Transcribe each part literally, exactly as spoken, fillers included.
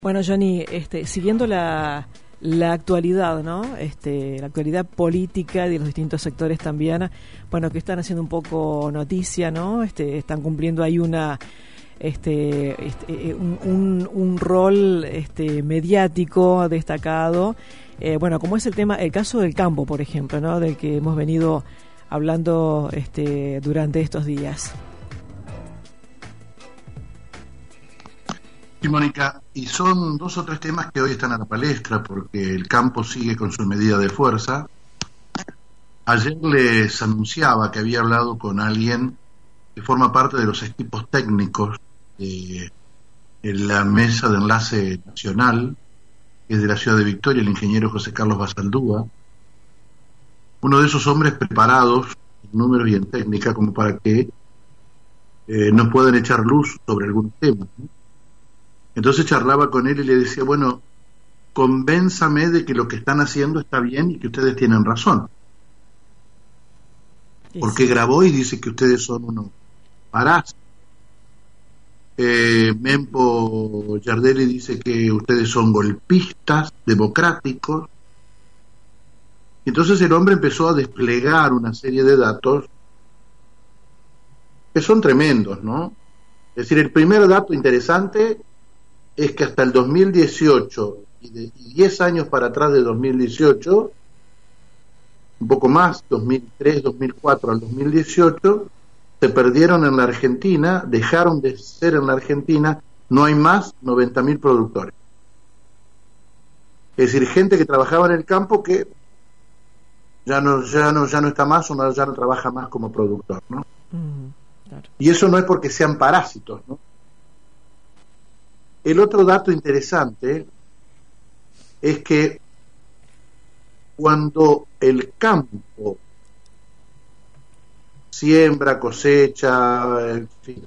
Bueno, Johnny, este, siguiendo la, la actualidad, ¿no? Este, la actualidad política de los distintos sectores también, bueno, que están haciendo un poco noticia, ¿no? Este, están cumpliendo ahí una, este, este un, un, un rol, este, mediático destacado, eh, bueno, como es el tema, el caso del campo, por ejemplo, ¿no? Del que hemos venido hablando, este, durante estos días. Sí, Mónica, y son dos o tres temas que hoy están a la palestra porque el campo sigue con su medida de fuerza. Ayer les anunciaba que había hablado con alguien que forma parte de los equipos técnicos de, de la mesa de enlace nacional, que es de la ciudad de Victoria, el ingeniero José Carlos Basaldúa, uno de esos hombres preparados en números y en técnica como para que eh, nos puedan echar luz sobre algunos temas, ¿no? Entonces charlaba con él y le decía, bueno, convénzame de que lo que están haciendo está bien y que ustedes tienen razón. Porque grabó y dice que ustedes son unos parásitos. Eh, Mempo Giardelli dice que ustedes son golpistas, democráticos. Entonces el hombre empezó a desplegar una serie de datos que son tremendos, ¿no? Es decir, el primer dato interesante es que hasta el dos mil dieciocho y, de, y diez años para atrás de dos mil dieciocho, un poco más, dos mil tres, dos mil cuatro al dos mil dieciocho, se perdieron en la Argentina, dejaron de ser en la Argentina, no hay más noventa mil productores. Es decir, gente que trabajaba en el campo que ya no, ya no, ya no está más o no, ya no trabaja más como productor, ¿no? Mm, claro. Y eso no es porque sean parásitos, ¿no? El otro dato interesante es que cuando el campo siembra, cosecha, en fin,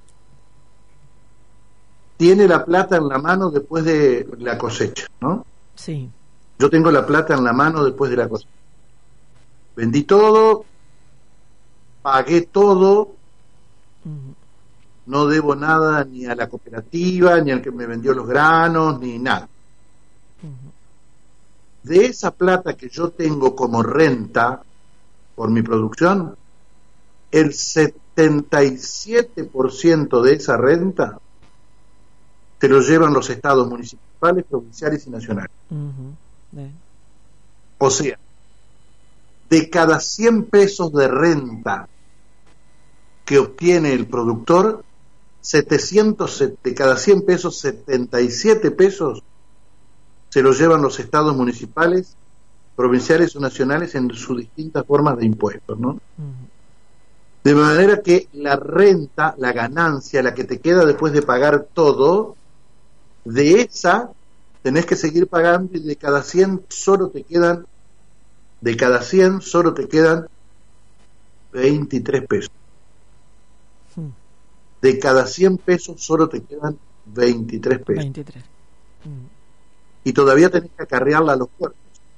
tiene la plata en la mano después de la cosecha, ¿no? Sí. Yo tengo la plata en la mano después de la cosecha. Vendí todo, pagué todo. Uh-huh. No debo nada ni a la cooperativa, ni al que me vendió los granos, ni nada. Uh-huh. De esa plata que yo tengo como renta por mi producción, el setenta y siete por ciento de esa renta se lo llevan los estados municipales, provinciales y nacionales. Uh-huh. Yeah. O sea, de cada cien pesos de renta que obtiene el productor, setecientos, de cada cien pesos, setenta y siete pesos se los llevan los estados municipales, provinciales o nacionales en sus distintas formas de impuestos, ¿no? Uh-huh. De manera que la renta, la ganancia, la que te queda después de pagar todo, de esa tenés que seguir pagando y de cada cien solo te quedan, de cada cien solo te quedan veintitrés pesos. De cada cien pesos solo te quedan veintitrés pesos. veintitrés. Mm. Y todavía tenés que acarrearla a los puertos.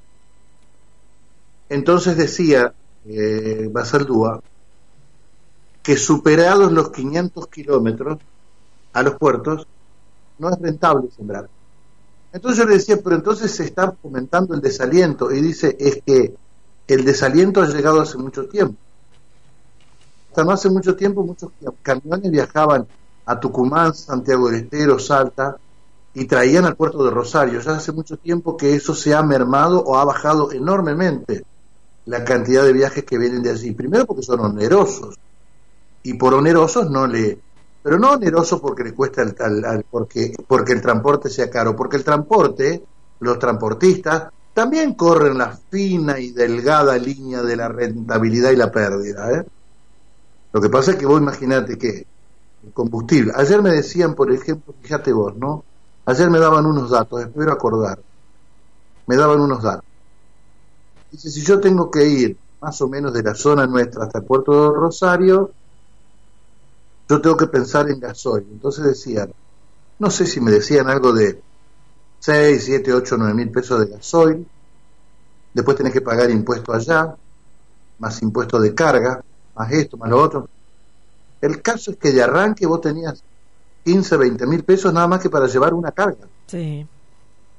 Entonces decía eh, Basaldúa que superados los quinientos kilómetros a los puertos no es rentable sembrar. Entonces yo le decía, pero entonces se está fomentando el desaliento, y dice, es que el desaliento ha llegado hace mucho tiempo. Hasta no hace mucho tiempo muchos camiones viajaban a Tucumán, Santiago del Estero, Salta y traían al puerto de Rosario. Ya hace mucho tiempo que eso se ha mermado o ha bajado enormemente la cantidad de viajes que vienen de allí. Primero porque son onerosos, y por onerosos no le... Pero no oneroso porque le cuesta el, al, al, porque, porque el transporte sea caro, porque el transporte, los transportistas, también corren la fina y delgada línea de la rentabilidad y la pérdida, ¿eh? Lo que pasa es que vos imaginate que el combustible, ayer me decían, por ejemplo, fíjate vos, ¿no? Ayer me daban unos datos, espero acordar, me daban unos datos. Dice, si yo tengo que ir más o menos de la zona nuestra hasta el puerto de Rosario, yo tengo que pensar en gasoil. Entonces decían, no sé si me decían algo de seis, siete, ocho, nueve mil pesos de gasoil, después tenés que pagar impuesto allá, más impuesto de carga, más esto, más lo otro. El caso es que de arranque vos tenías quince, veinte mil pesos nada más que para llevar una carga. Sí.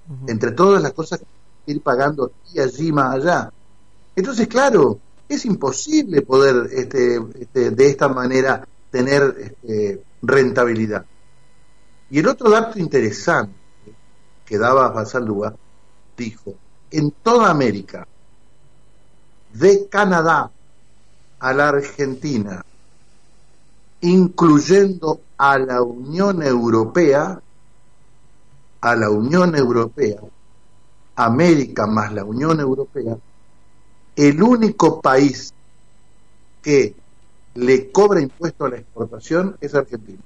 uh-huh. entre todas las cosas que hay que ir pagando aquí, allí, más allá. Entonces, claro, es imposible poder este, este, de esta manera tener este, rentabilidad. Y el otro dato interesante que daba Bazaldúa, dijo, en toda América, de Canadá a la Argentina, incluyendo a la Unión Europea, a la Unión Europea, América más la Unión Europea, el único país que le cobra impuesto a la exportación es Argentina.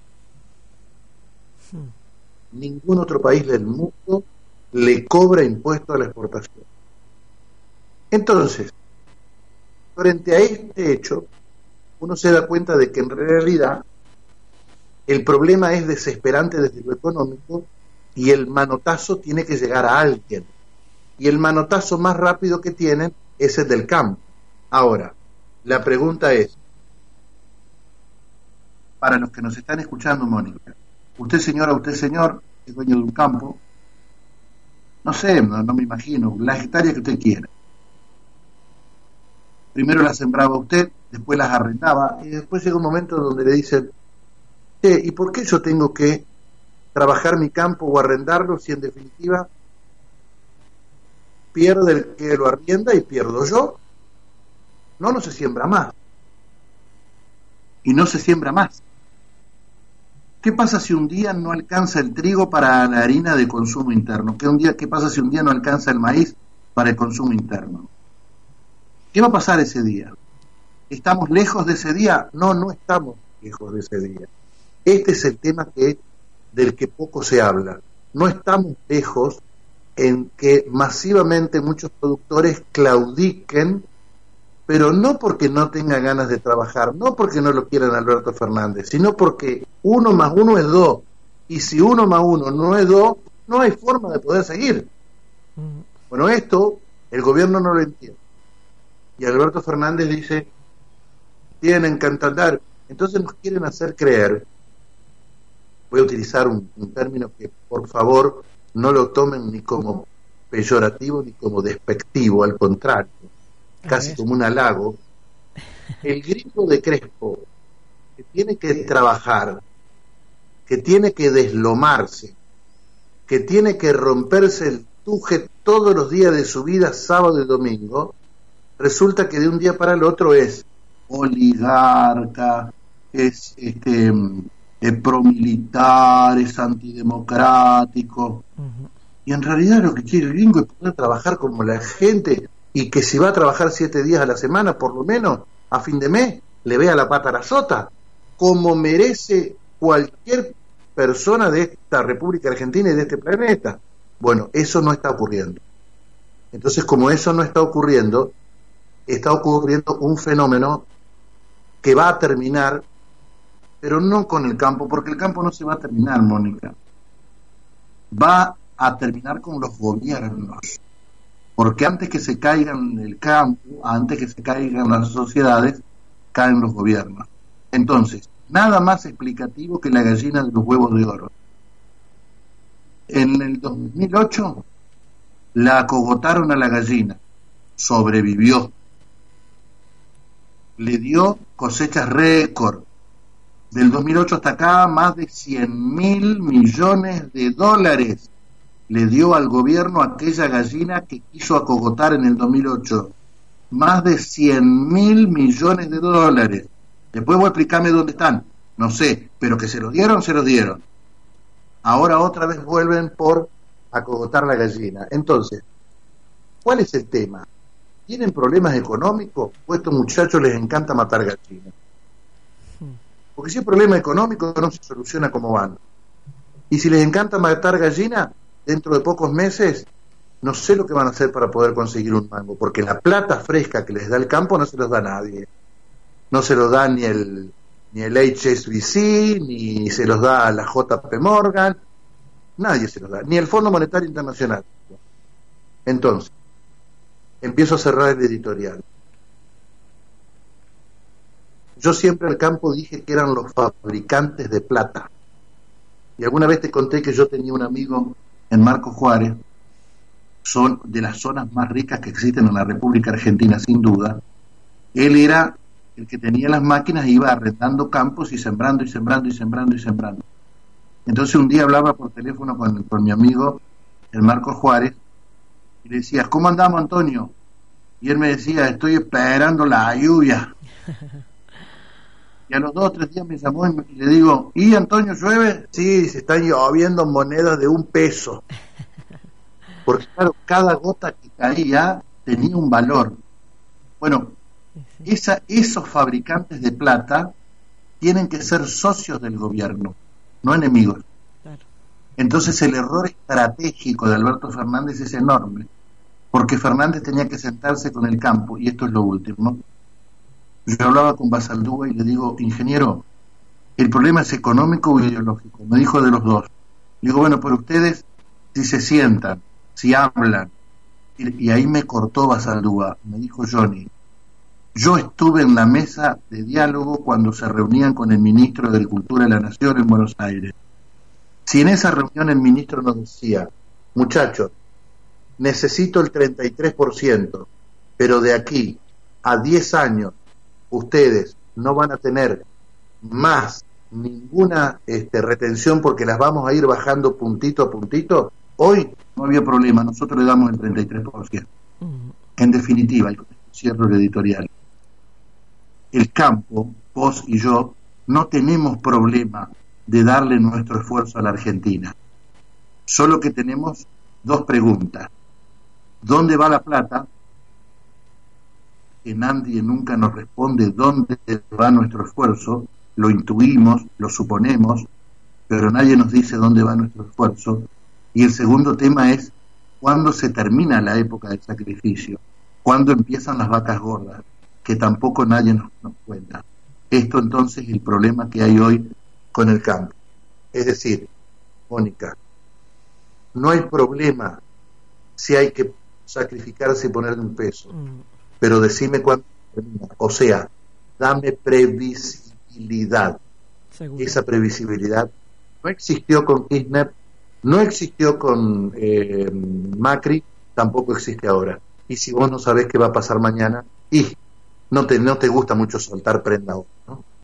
Hmm. Ningún otro país del mundo le cobra impuesto a la exportación. Entonces, frente a este hecho, uno se da cuenta de que en realidad el problema es desesperante desde lo económico y el manotazo tiene que llegar a alguien. Y el manotazo más rápido que tienen es el del campo. Ahora, la pregunta es, para los que nos están escuchando, Mónica, usted señora, usted señor, es dueño de un campo, no sé, no, no me imagino, la hectárea que usted quiera. Primero las sembraba usted, después las arrendaba, y después llega un momento donde le dicen, ¿y por qué yo tengo que trabajar mi campo o arrendarlo si en definitiva pierde el que lo arrienda y pierdo yo? No, no se siembra más. Y no se siembra más. ¿Qué pasa si un día no alcanza el trigo para la harina de consumo interno? ¿Qué, un día, ¿Qué pasa si un día no alcanza el maíz para el consumo interno? ¿Qué va a pasar ese día? ¿Estamos lejos de ese día? No, no estamos lejos de ese día. Este es el tema que, del que poco se habla. No estamos lejos en que masivamente muchos productores claudiquen, pero no porque no tengan ganas de trabajar, no porque no lo quieran Alberto Fernández, sino porque uno más uno es dos, y si uno más uno no es dos, no hay forma de poder seguir. Bueno, esto el gobierno no lo entiende, y Alberto Fernández dice, tienen que entender, entonces nos quieren hacer creer, voy a utilizar un, un término que por favor no lo tomen ni como peyorativo ni como despectivo, al contrario, casi como un halago. El grito de Crespo, que tiene que trabajar, que tiene que deslomarse, que tiene que romperse el tuje todos los días de su vida, sábado y domingo, resulta que de un día para el otro es oligarca, es este es promilitar, es antidemocrático. Uh-huh. Y en realidad lo que quiere el gringo es poder trabajar como la gente, y que si va a trabajar siete días a la semana, por lo menos, a fin de mes, le vea la pata a la sota, como merece cualquier persona de esta República Argentina y de este planeta. Bueno, eso no está ocurriendo. Entonces, como eso no está ocurriendo, está ocurriendo un fenómeno que va a terminar, pero no con el campo, porque el campo no se va a terminar, Mónica. Va a terminar con los gobiernos. Porque antes que se caigan el campo, antes que se caigan las sociedades, caen los gobiernos. Entonces, nada más explicativo que la gallina de los huevos de oro. En el dos mil ocho la acogotaron a la gallina, sobrevivió, le dio cosechas récord. Del dos mil ocho hasta acá, más de cien mil millones de dólares le dio al gobierno aquella gallina que quiso acogotar en el dos mil ocho. Más de cien mil millones de dólares. Después voy a explicarme dónde están. No sé, pero que se los dieron, se los dieron. Ahora otra vez vuelven por acogotar la gallina. Entonces, ¿cuál es el tema? ¿Tienen problemas económicos? ¿O a estos muchachos les encanta matar gallinas? Porque si es problema económico no se soluciona como van. Y si les encanta matar gallinas, dentro de pocos meses, no sé lo que van a hacer para poder conseguir un mango, porque la plata fresca que les da el campo no se los da nadie. No se los da ni el ni el H S B C, ni se los da la J P Morgan, nadie se los da, ni el Fondo Monetario Internacional. Entonces, empiezo a cerrar el editorial. Yo siempre al campo dije que eran los fabricantes de plata. Y alguna vez te conté que yo tenía un amigo en Marcos Juárez, son de las zonas más ricas que existen en la República Argentina, sin duda. Él era el que tenía las máquinas e iba arrendando campos y sembrando y sembrando y sembrando y sembrando. Entonces un día hablaba por teléfono con, con mi amigo, el Marco Juárez, y le decía, ¿cómo andamos, Antonio? Y él me decía, estoy esperando la lluvia. Y a los dos o tres días me llamó y, me, y le digo, ¿y Antonio, llueve? Sí, se están lloviendo monedas de un peso. Porque claro, cada gota que caía tenía un valor. Bueno, esa, esos fabricantes de plata tienen que ser socios del gobierno, no enemigos. Claro. Entonces el error estratégico de Alberto Fernández es enorme, porque Fernández tenía que sentarse con el campo, y esto es lo último. Yo hablaba con Basaldúa y le digo, ingeniero, el problema es económico o ideológico. Me dijo de los dos. Le digo, bueno, pero ustedes, si se sientan, si hablan, y, y ahí me cortó Basaldúa, me dijo Johnny, yo estuve en la mesa de diálogo cuando se reunían con el ministro de Agricultura de la Nación en Buenos Aires. Si en esa reunión el ministro nos decía, muchachos, necesito el treinta y tres por ciento, pero de aquí a diez años ustedes no van a tener más ninguna este, retención porque las vamos a ir bajando puntito a puntito, hoy no había problema, nosotros le damos el treinta y tres por ciento. Uh-huh. En definitiva, y con esto cierro el editorial, el campo, vos y yo, no tenemos problema de darle nuestro esfuerzo a la Argentina. Solo que tenemos dos preguntas. ¿Dónde va la plata? Que nadie nunca nos responde dónde va nuestro esfuerzo. Lo intuimos, lo suponemos, pero nadie nos dice dónde va nuestro esfuerzo. Y el segundo tema es ¿cuándo se termina la época del sacrificio? ¿Cuándo empiezan las vacas gordas? Que tampoco nadie nos, nos cuenta. Esto entonces es el problema que hay hoy con el campo. Es decir, Mónica, no hay problema si hay que sacrificarse y ponerle un peso, mm. pero decime cuándo termina. O sea, dame previsibilidad. Seguro. Esa previsibilidad no existió con Kirchner, no existió con eh, Macri, tampoco existe ahora. Y si vos no sabés qué va a pasar mañana, y no te, no te gusta mucho soltar prenda, ¿no?